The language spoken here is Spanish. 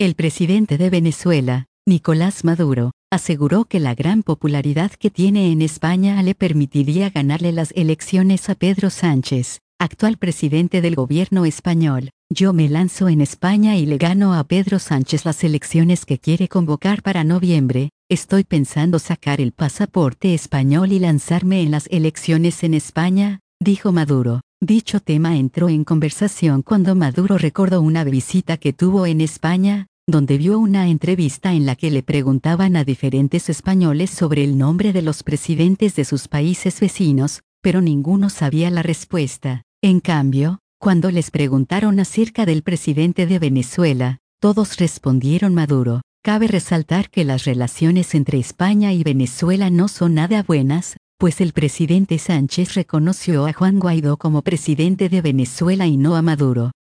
El presidente de Venezuela, Nicolás Maduro, aseguró que la gran popularidad que tiene en España le permitiría ganarle las elecciones a Pedro Sánchez, actual presidente del gobierno español. Yo me lanzo en España y le gano a Pedro Sánchez las elecciones que quiere convocar para noviembre. Estoy pensando sacar el pasaporte español y lanzarme en las elecciones en España, dijo Maduro. Dicho tema entró en conversación cuando Maduro recordó una visita que tuvo en España, donde vio una entrevista en la que le preguntaban a diferentes españoles sobre el nombre de los presidentes de sus países vecinos, pero ninguno sabía la respuesta. En cambio, cuando les preguntaron acerca del presidente de Venezuela, todos respondieron Maduro. Cabe resaltar que las relaciones entre España y Venezuela no son nada buenas, pues el presidente Sánchez reconoció a Juan Guaidó como presidente de Venezuela y no a Maduro.